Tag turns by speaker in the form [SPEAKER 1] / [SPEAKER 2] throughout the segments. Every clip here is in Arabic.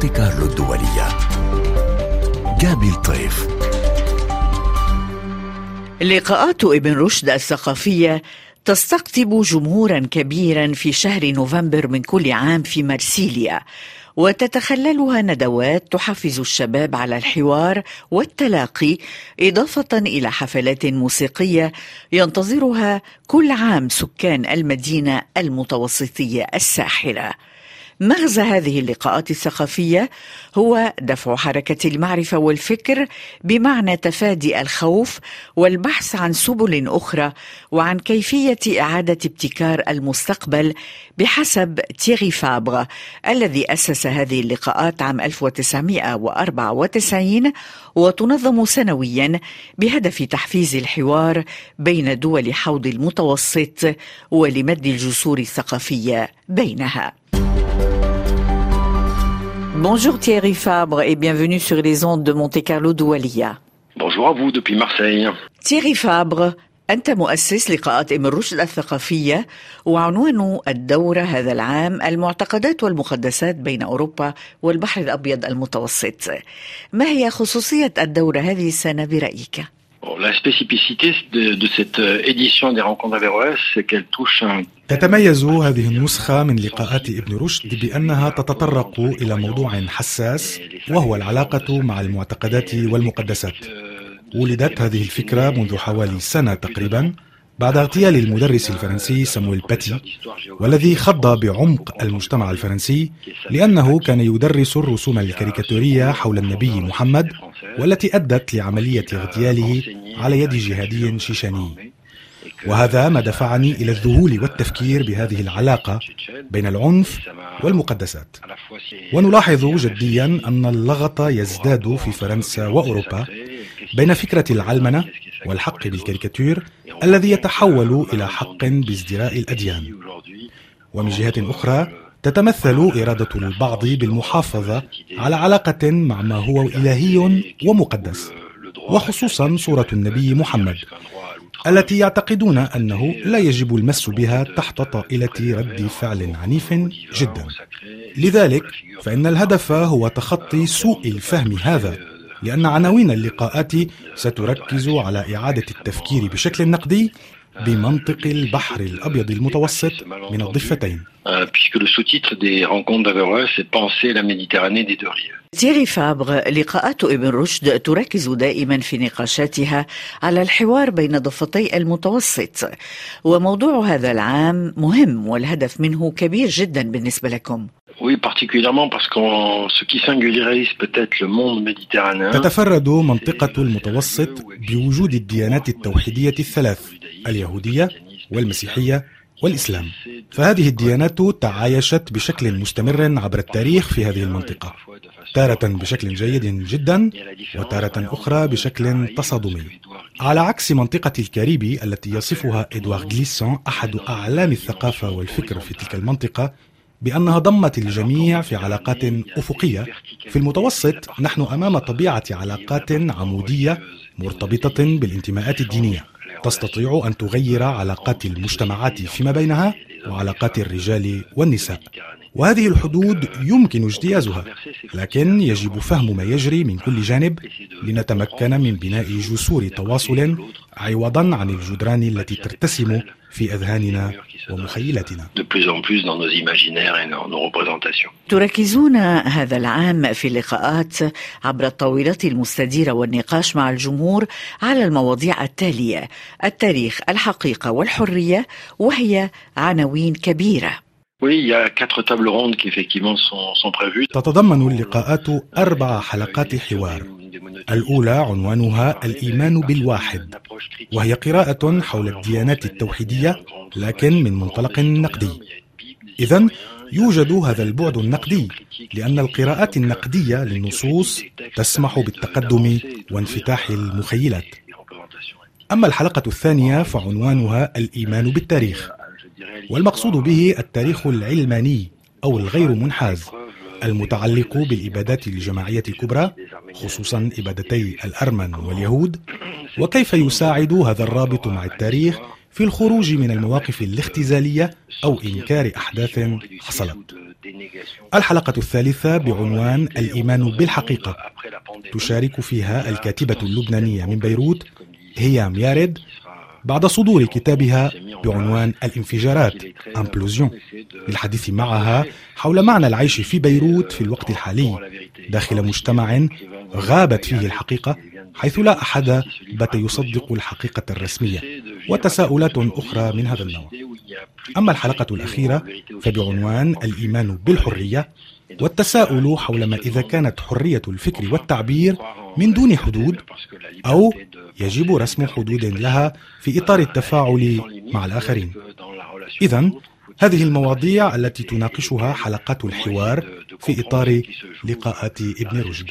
[SPEAKER 1] مونتي كارلو الدولية. جابي الطيف.
[SPEAKER 2] لقاءات ابن رشد الثقافية تستقطب جمهورا كبيرا في شهر نوفمبر من كل عام في مرسيليا، وتتخللها ندوات تحفز الشباب على الحوار والتلاقي، إضافة إلى حفلات موسيقية ينتظرها كل عام سكان المدينة المتوسطية الساحرة. مغزى هذه اللقاءات الثقافية هو دفع حركة المعرفة والفكر بمعنى تفادي الخوف والبحث عن سبل أخرى وعن كيفية إعادة ابتكار المستقبل بحسب تيغي فابغ الذي أسس هذه اللقاءات عام 1994 وتنظم سنويا بهدف تحفيز الحوار بين دول حوض المتوسط ولمد الجسور الثقافية بينها. Bonjour Thierry Fabre et bienvenue sur les ondes de Monte Carlo Doualiya.
[SPEAKER 3] Bonjour à vous depuis Marseille.
[SPEAKER 2] Thierry Fabre، أنت مؤسس لقاءات ابن رشد الثقافية، وعنوان الدورة هذا العام المعتقدات والمقدسات بين أوروبا والبحر الأبيض المتوسط. ما هي خصوصية الدورة هذه السنة برأيك؟
[SPEAKER 3] La spécificité de cette édition des rencontres d'Averroès, c'est qu'elle touche un...
[SPEAKER 4] تتميز هذه النسخة من لقاءات ابن رشد بأنها تتطرق إلى موضوع حساس وهو العلاقة مع المعتقدات والمقدسات. ولدت هذه الفكرة منذ حوالي سنة تقريبا بعد اغتيال المدرس الفرنسي سامويل باتي، والذي خض بعمق المجتمع الفرنسي لأنه كان يدرس الرسوم الكاريكاتورية حول النبي محمد، والتي أدت لعملية اغتياله على يد جهادي شيشاني. وهذا ما دفعني إلى الذهول والتفكير بهذه العلاقة بين العنف والمقدسات. ونلاحظ جديا أن اللغط يزداد في فرنسا وأوروبا بين فكرة العلمنة والحق بالكاريكاتير الذي يتحول إلى حق بازدراء الأديان. ومن جهة أخرى تتمثل إرادة البعض بالمحافظة على علاقة مع ما هو إلهي ومقدس، وخصوصا صورة النبي محمد التي يعتقدون أنه لا يجب المس بها تحت طائلة رد فعل عنيف جدا. لذلك فإن الهدف هو تخطي سوء الفهم هذا، لأن عناوين اللقاءات ستركز على إعادة التفكير بشكل نقدي بمنطق البحر الأبيض المتوسط من الضفتين.
[SPEAKER 2] تيغي فابغ، لقاءات ابن رشد تركز دائما في نقاشاتها على الحوار بين ضفتي المتوسط، وموضوع هذا العام مهم والهدف منه كبير جدا بالنسبة لكم.
[SPEAKER 4] تتفرد منطقة المتوسط بوجود الديانات التوحيدية الثلاث، اليهودية والمسيحية والإسلام، فهذه الديانات تعايشت بشكل مستمر عبر التاريخ في هذه المنطقة، تارة بشكل جيد جدا وتارة أخرى بشكل تصادمي، على عكس منطقة الكاريبي التي يصفها إدوار غليسون أحد أعلام الثقافة والفكر في تلك المنطقة بأنها ضمت الجميع في علاقات أفقية. في المتوسط نحن أمام طبيعة علاقات عمودية مرتبطة بالانتماءات الدينية، تستطيع أن تغير علاقات المجتمعات فيما بينها وعلاقات الرجال والنساء، وهذه الحدود يمكن اجتيازها، لكن يجب فهم ما يجري من كل جانب لنتمكن من بناء جسور تواصل عوضا عن الجدران التي ترتسم في أذهاننا ومخيلتنا.
[SPEAKER 2] تركزون هذا العام في اللقاءات عبر الطاولات المستديرة والنقاش مع الجمهور على المواضيع التالية: التاريخ، الحقيقة والحرية، وهي عناوين كبيرة.
[SPEAKER 4] تتضمن اللقاءات 4 حلقات حوار. الأولى عنوانها الإيمان بالواحد، وهي قراءة حول الديانات التوحيدية لكن من منطلق نقدي. إذن يوجد هذا البعد النقدي لأن القراءات النقدية للنصوص تسمح بالتقدم وانفتاح المخيلات. أما الحلقة الثانية فعنوانها الإيمان بالتاريخ، والمقصود به التاريخ العلماني أو الغير منحاز المتعلق بالإبادات الجماعية الكبرى، خصوصا إبادتي الأرمن واليهود، وكيف يساعد هذا الرابط مع التاريخ في الخروج من المواقف الاختزالية أو إنكار أحداث حصلت. الحلقة الثالثة بعنوان الإيمان بالحقيقة تشارك فيها الكاتبة اللبنانية من بيروت هيام يارد بعد صدور كتابها بعنوان الانفجارات امبلوزيون، للحديث معها حول معنى العيش في بيروت في الوقت الحالي داخل مجتمع غابت فيه الحقيقة، حيث لا أحد بات يصدق الحقيقة الرسمية، وتساؤلات أخرى من هذا النوع. أما الحلقة الأخيرة فبعنوان الإيمان بالحرية، والتساؤل حول ما إذا كانت حرية الفكر والتعبير من دون حدود أو يجب رسم حدود لها في إطار التفاعل مع الآخرين. إذن هذه المواضيع التي تناقشها حلقات الحوار في إطار لقاءات ابن رشد.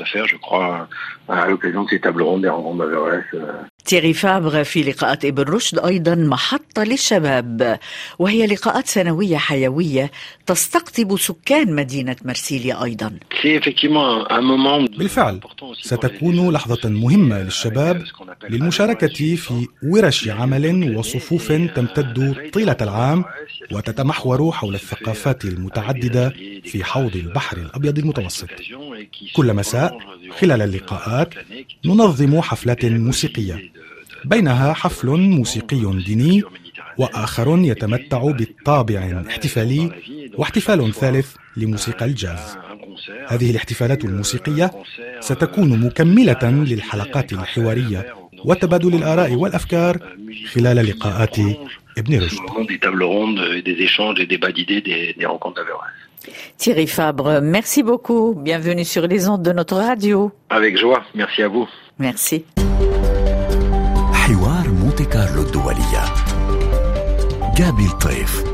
[SPEAKER 2] تيري فابغ في لقاءات ابن رشد أيضا محطة للشباب، وهي لقاءات سنوية حيوية تستقطب سكان مدينة مرسيليا أيضا.
[SPEAKER 4] بالفعل ستكون لحظة مهمة للشباب للمشاركة في ورش عمل وصفوف تمتد طيلة العام وتتمحور حول الثقافات المتعددة في حوض البحر الأبيض المتوسط. كل مساء خلال اللقاءات ننظم حفلات موسيقية، بينها حفل موسيقي ديني وآخر يتمتع بالطابع احتفالي، واحتفال ثالث لموسيقى الجاز. هذه الاحتفالات الموسيقية ستكون مكملة للحلقات الحوارية وتبادل الآراء والأفكار خلال لقاءات ابن رشد.
[SPEAKER 2] Thierry Fabre, merci beaucoup. Bienvenue sur les ondes de notre radio.
[SPEAKER 3] Avec joie. Merci à vous.
[SPEAKER 2] Merci.
[SPEAKER 1] حوار مونتي كارلو الدولية. جابي الطيف.